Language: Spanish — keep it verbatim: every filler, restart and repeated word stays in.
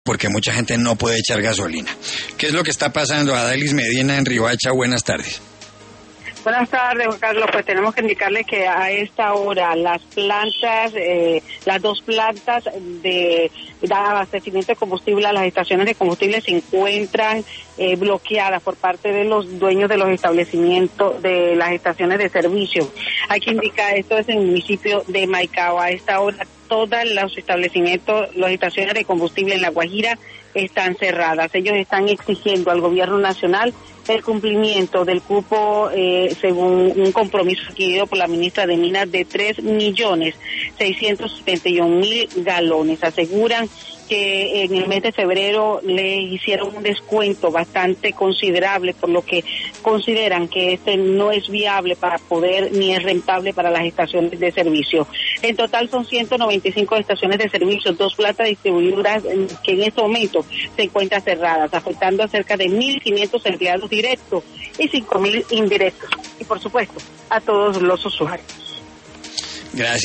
porque mucha gente no puede echar gasolina. ¿Qué es lo que está pasando? Adalis Medina en Riohacha, buenas tardes. Buenas tardes, Juan Carlos. Pues tenemos que indicarle que a esta hora las plantas, eh, las dos plantas de, de abastecimiento de combustible a las estaciones de combustible se encuentran eh, bloqueadas por parte de los dueños de los establecimientos de las estaciones de servicio. Hay que indicar, esto es en el municipio de Maicao. A esta hora todos los establecimientos, las estaciones de combustible en La Guajira están cerradas. Ellos están exigiendo al gobierno nacional el cumplimiento del cupo, eh, según un compromiso adquirido por la ministra de Minas, de tres millones seiscientos setenta y un mil galones. Aseguran que en el mes de febrero le hicieron un descuento bastante considerable, por lo que consideran que este no es viable para poder ni es rentable para las estaciones de servicio. En total son ciento noventa y cinco estaciones de servicio, dos plantas distribuidoras que en este momento se encuentran cerradas, afectando a cerca de mil quinientos empleados directos y cinco mil indirectos, y por supuesto a todos los usuarios. Gracias.